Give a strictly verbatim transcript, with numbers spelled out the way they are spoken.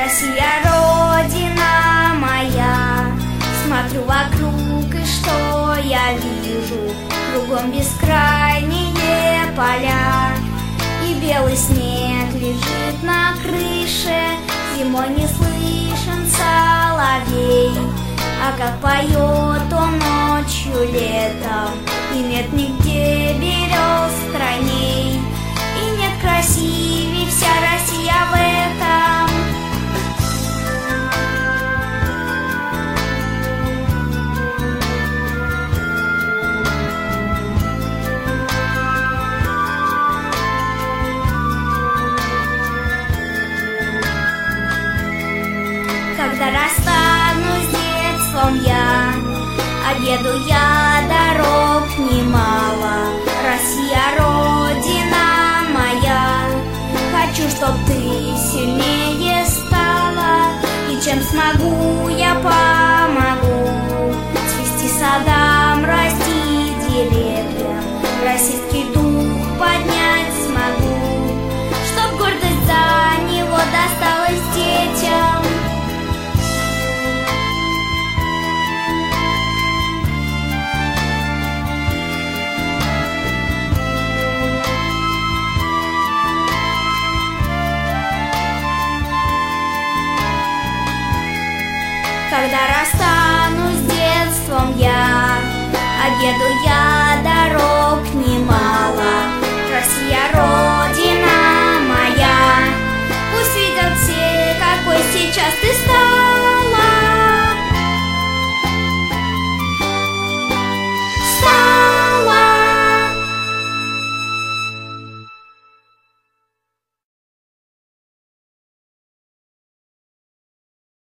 Россия, Родина моя. Смотрю вокруг, и что я вижу? Кругом бескрайние поля, и белый снег лежит на крыше. Зимой не слышен соловей, а как поет он ночью летом. И нет нигде берез стройней, и нет красивей вся Россия в этом. Когда расстанусь с детством я, обеду я дорог немало. Россия, Родина моя, хочу, чтоб ты сильнее стала. И чем смогу, я помогу цвести садам, расти деревьям, российский дух поднять смогу, чтоб гордость за него досталась детям. Когда расстанусь с детством я, обеду я дорог немало. Россия, Родина